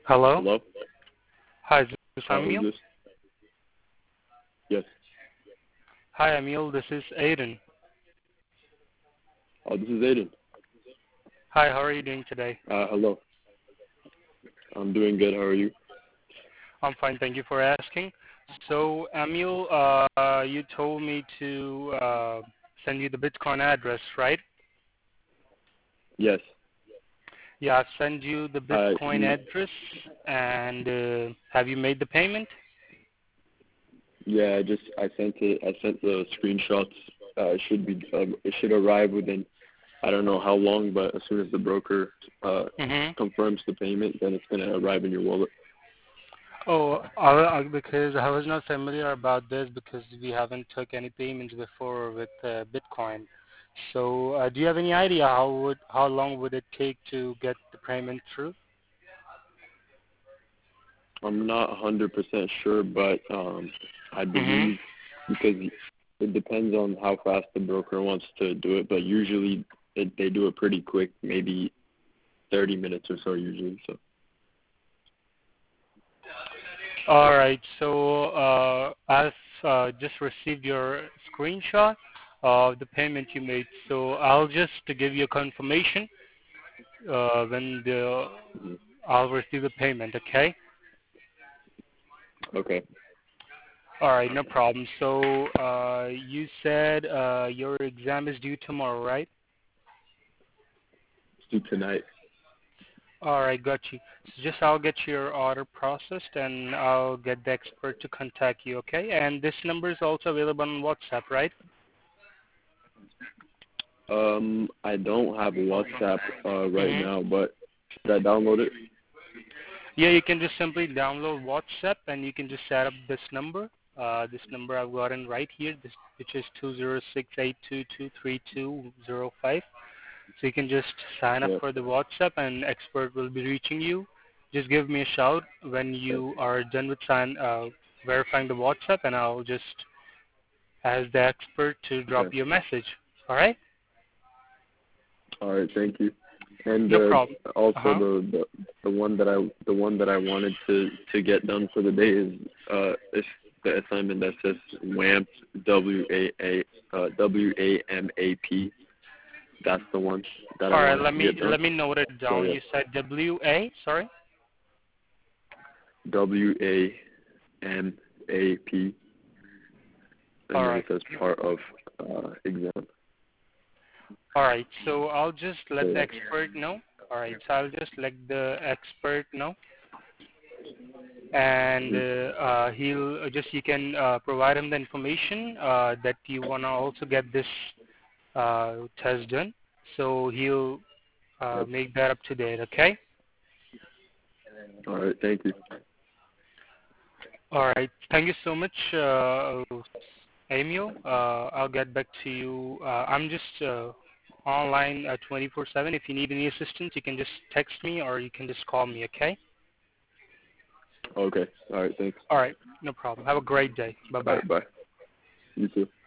Hello. Hello? Hi, this is Who's Emil. this? Yes. Hi, Emil. This is Aiden. This is Aiden. Hi, how are you doing today? Hello. I'm doing good. How are you? I'm fine. Thank you for asking. So, Emil, you told me to send you the Bitcoin address, right? Yes. Yeah, I've sent you the Bitcoin You, address, and have you made the payment? yeah, I sent it. I sent the screenshots. It should arrive within, I don't know how long, but as soon as the broker Mm-hmm. confirms the payment, then it's going to arrive in your wallet. Oh, because I was not familiar about this because we haven't took any payments before with Bitcoin. So, do you have any idea how long would it take to get the payment through? I'm not 100% sure, but I Mm-hmm. believe because it depends on how fast the broker wants to do it, but usually they do it pretty quick, maybe 30 minutes or so usually. So All right. So, I've just received your screenshot of the payment you made. So, I'll just give you a confirmation when mhm. I'll receive the payment. Okay. Okay, All right, no problem. So you said your exam is due tomorrow, right? let's do tonight. All right, got you. So just I'll get your order processed and I'll get the expert to contact you, okay? And this number is also available on WhatsApp, right? I don't have WhatsApp right Mm-hmm. now, but should I download it? Yeah, you can just simply download WhatsApp and you can just set up this number. This number I've gotten right here, which is 206-822-3205. So you can just sign up Yeah. for the WhatsApp and expert will be reaching you. Just give me a shout when Okay. you are done with verifying the WhatsApp and I'll just ask the expert to drop Okay. you a message. All right? All right. Thank you. And No problem. also Uh-huh. the one that I wanted to get done for the day is the assignment that says WAMP WAMAP. That's the one that I All right, wanted let to me get let done. me note it So down. yeah, You said WA, sorry? WAMAP, All and then right. it says part of exam. All right. So I'll just So let the yeah. expert know. All right. So I'll just let the expert know and Mhm. he'll just you can provide him the information that you want to also get this test done. So he'll Yep. make that up to date. Okay. All right. Thank you. All right. Thank you so much, Emil. I'll get back to you. I'm just online 24/7. If you need any assistance, you can just text me or you can just call me. Okay. Okay. All right. Thanks. All right. No problem. Have a great day. Bye All bye. right. Bye. You too.